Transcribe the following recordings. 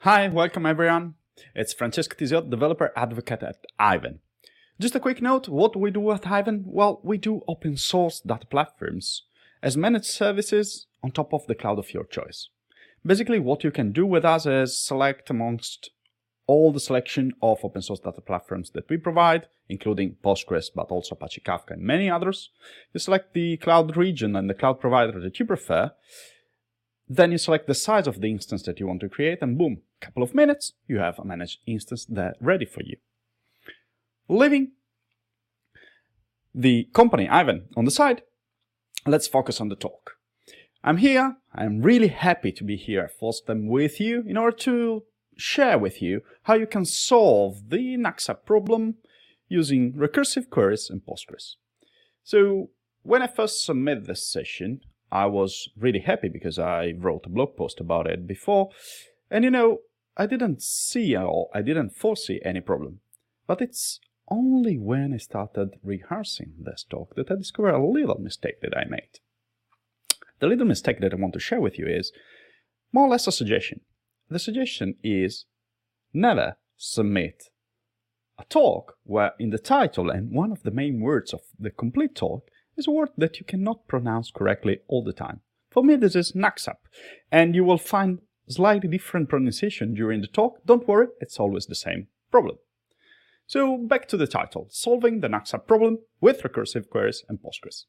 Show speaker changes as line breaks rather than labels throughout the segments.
Hi, welcome everyone. It's Francesco Tisiot, developer advocate at Aiven. Just a quick note, what do we do at Aiven? Well, we do open source data platforms as managed services on top of the cloud of your choice. Basically, what you can do with us is select amongst all the selection of open source data platforms that we provide, including Postgres, but also Apache Kafka and many others. You select the cloud region and the cloud provider that you prefer. Then you select the size of the instance that you want to create, and boom, a couple of minutes, you have a managed instance there ready for you. Leaving the company Aiven on the side, let's focus on the talk. I'm here, I'm really happy to be here at FOSDEM with you in order to share with you how you can solve the NACSAP problem using recursive queries and Postgres. So when I first submitted this session, I was really happy because I wrote a blog post about it before, and I didn't foresee any problem. But it's only when I started rehearsing this talk that I discovered a little mistake that I made. The little mistake that I want to share with you is more or less a suggestion. The suggestion is never submit a talk where in the title and one of the main words of the complete talk is a word that you cannot pronounce correctly all the time. For me, this is NACSAP, and you will find slightly different pronunciation during the talk. Don't worry, it's always the same problem. So back to the title, solving the NACSAP problem with recursive queries and Postgres.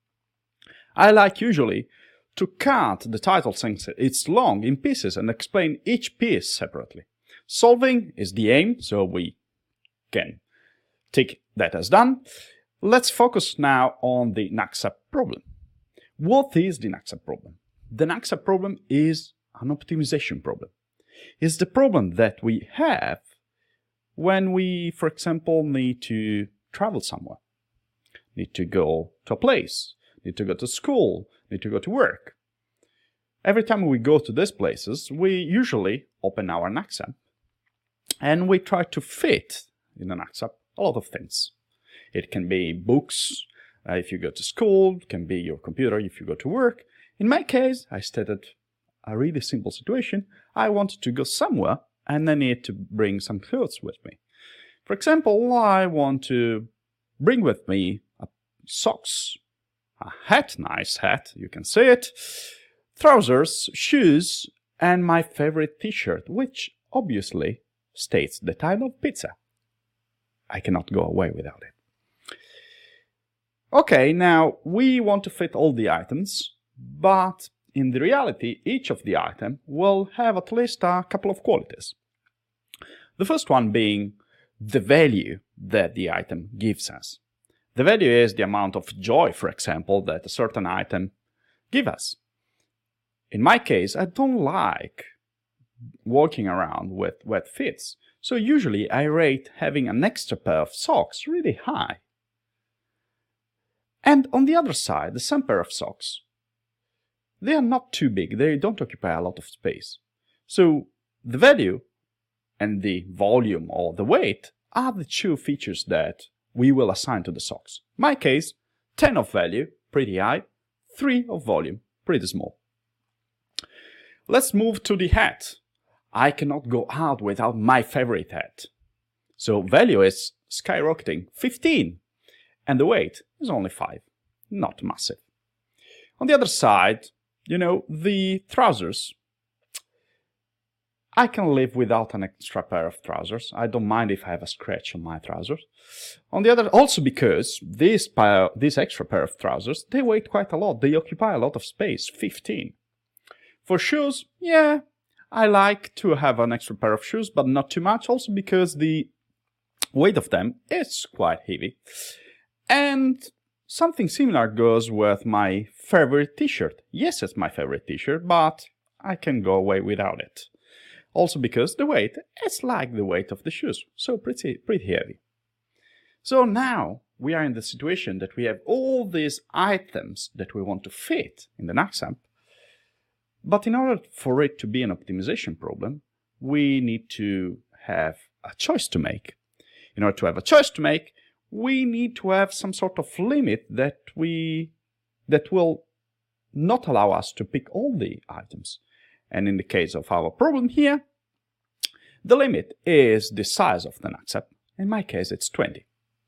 I like usually to cut the title since it's long in pieces and explain each piece separately. Solving is the aim, so we can tick that as done. Let's focus now on the NACSAP problem. What is the NACSAP problem? The NACSAP problem is an optimization problem. It's the problem that we have when we, for example, need to travel somewhere, need to go to a place, need to go to school, need to go to work. Every time we go to these places, we usually open our NACSAP and we try to fit in the NACSAP a lot of things. It can be books if you go to school, it can be your computer if you go to work. In my case, I stated a really simple situation. I wanted to go somewhere and I need to bring some clothes with me. For example, I want to bring with me socks, a hat, nice hat, you can see it, trousers, shoes, and my favorite t-shirt, which obviously states that I love pizza. I cannot go away without it. Okay, now we want to fit all the items, but in the reality, each of the item will have at least a couple of qualities. The first one being the value that the item gives us. The value is the amount of joy, for example, that a certain item gives us. In my case, I don't like walking around with wet feet, so usually I rate having an extra pair of socks really high. And on the other side, the same pair of socks, they are not too big, they don't occupy a lot of space. So the value and the volume or the weight are the two features that we will assign to the socks. In my case, 10 of value, pretty high, 3 of volume, pretty small. Let's move to the hat. I cannot go out without my favorite hat. So value is skyrocketing, 15. And the weight is only 5, not massive. On the other side, the trousers. I can live without an extra pair of trousers. I don't mind if I have a scratch on my trousers. On the other, also because this extra pair of trousers, they weigh quite a lot. They occupy a lot of space, 15. For shoes, yeah, I like to have an extra pair of shoes, but not too much. Also because the weight of them is quite heavy. And something similar goes with my favorite t-shirt. Yes, it's my favorite t-shirt, but I can go away without it. Also because the weight is like the weight of the shoes, so pretty heavy. So now we are in the situation that we have all these items that we want to fit in the NACSAP, but in order for it to be an optimization problem, we need to have a choice to make. In order to have a choice to make, we need to have some sort of limit that will not allow us to pick all the items. And in the case of our problem here, The limit is the size of the knapsack. In my case, it's 20.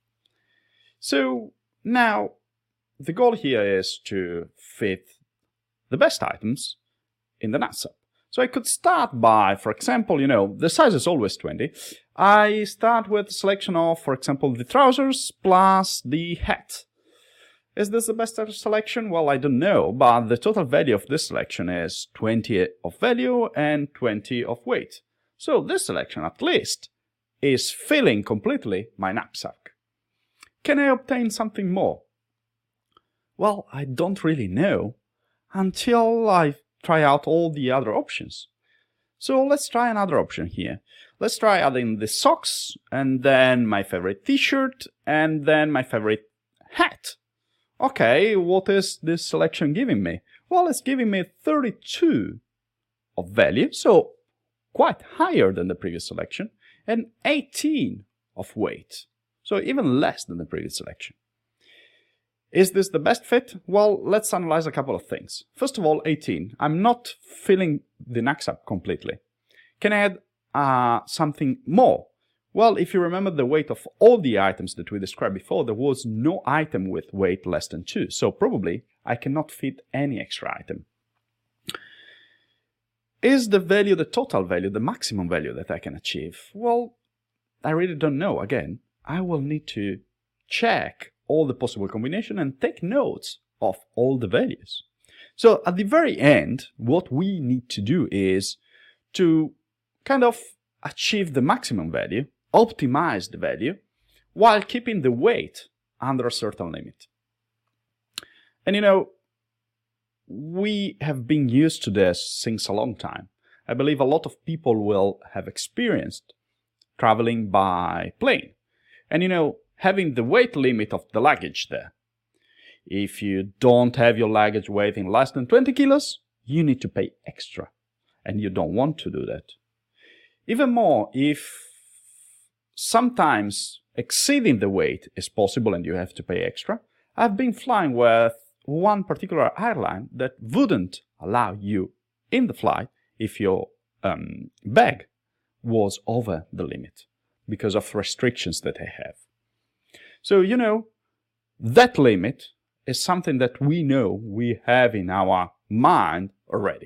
So now the goal here is to fit the best items in the knapsack. So I could start by, for example, the size is always 20. I start with a selection of, for example, the trousers plus the hat. Is this the best selection? Well, I don't know, but the total value of this selection is 20 of value and 20 of weight. So this selection, at least, is filling completely my knapsack. Can I obtain something more? Well, I don't really know until I try out all the other options. So let's try another option here. Let's try adding the socks, and then my favorite t-shirt, and then my favorite hat. Okay, what is this selection giving me? Well, it's giving me 32 of value, so quite higher than the previous selection, and 18 of weight, so even less than the previous selection. Is this the best fit? Well, let's analyze a couple of things. First of all, 18. I'm not filling the knapsack completely. Can I add something more? Well, if you remember the weight of all the items that we described before, there was no item with weight less than 2, so probably I cannot fit any extra item. Is the value the total value, the maximum value that I can achieve? Well, I really don't know. Again, I will need to check all the possible combinations and take notes of all the values. So at the very end, what we need to do is to kind of achieve the maximum value, optimize the value, while keeping the weight under a certain limit. And we have been used to this since a long time. I believe a lot of people will have experienced traveling by plane. And having the weight limit of the luggage there. If you don't have your luggage weighing less than 20 kilos, you need to pay extra. And you don't want to do that. Even more, if sometimes exceeding the weight is possible and you have to pay extra, I've been flying with one particular airline that wouldn't allow you in the flight if your bag was over the limit because of restrictions that they have. So, that limit is something that we know we have in our mind already.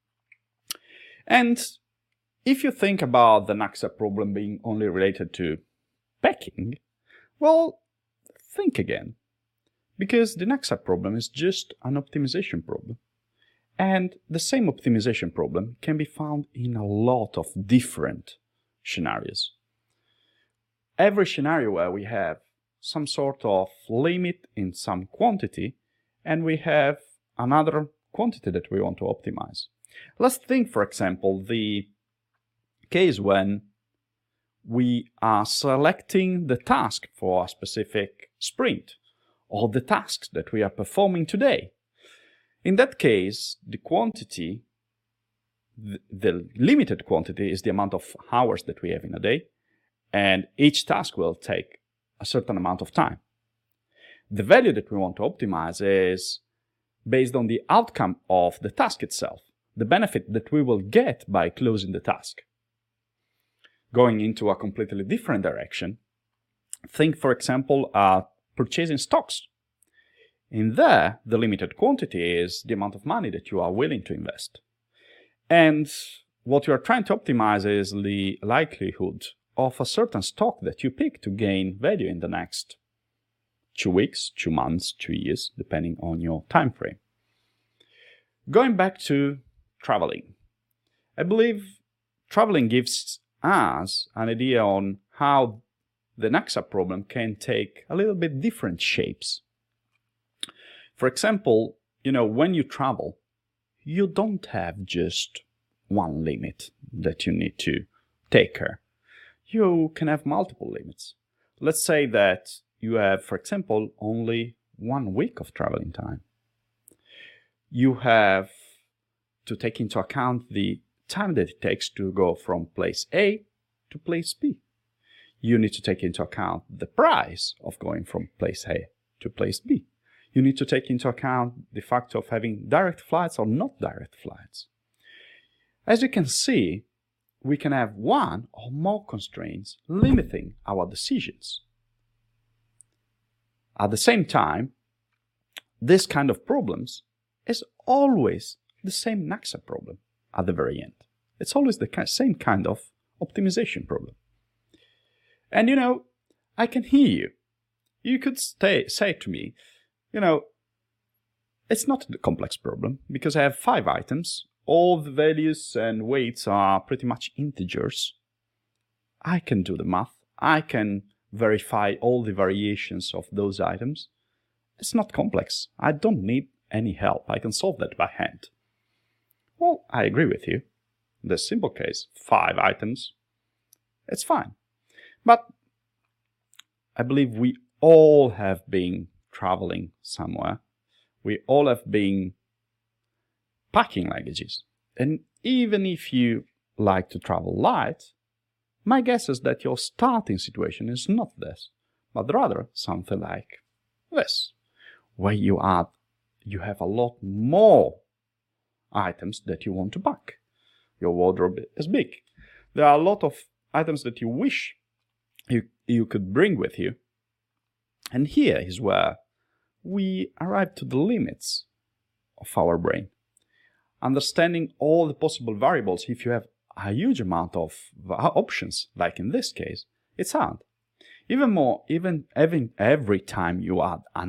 And if you think about the knapsack problem being only related to packing, well, think again. Because the knapsack problem is just an optimization problem. And the same optimization problem can be found in a lot of different scenarios. Every scenario where we have some sort of limit in some quantity, and we have another quantity that we want to optimize. Let's think, for example, the case when we are selecting the task for a specific sprint, or the tasks that we are performing today. In that case, the quantity, the limited quantity is the amount of hours that we have in a day, and each task will take a certain amount of time. The value that we want to optimize is based on the outcome of the task itself, the benefit that we will get by closing the task. Going into a completely different direction, think, for example, purchasing stocks. In there, the limited quantity is the amount of money that you are willing to invest. And what you are trying to optimize is the likelihood of a certain stock that you pick to gain value in the next 2 weeks, 2 months, 2 years, depending on your time frame. Going back to traveling, I believe traveling gives us an idea on how the knapsack problem can take a little bit different shapes. For example, when you travel, you don't have just one limit that you need to take care. You can have multiple limits. Let's say that you have, for example, only 1 week of traveling time. You have to take into account the time that it takes to go from place A to place B. You need to take into account the price of going from place A to place B. You need to take into account the fact of having direct flights or not direct flights. As you can see, we can have one or more constraints limiting our decisions. At the same time, this kind of problems is always the same Naxa problem at the very end. It's always the same kind of optimization problem. And I can hear you. You could say to me, it's not a complex problem because I have 5 items. All the values and weights are pretty much integers. I can do the math. I can verify all the variations of those items. It's not complex. I don't need any help. I can solve that by hand. Well, I agree with you. In this simple case, 5 items, it's fine. But I believe we all have been traveling somewhere. We all have been packing luggages. And even if you like to travel light, my guess is that your starting situation is not this, but rather something like this, where you have a lot more items that you want to pack. Your wardrobe is big. There are a lot of items that you wish you could bring with you. And here is where we arrive to the limits of our brain. Understanding all the possible variables, if you have a huge amount of options, like in this case, it's hard. Even having every time you add an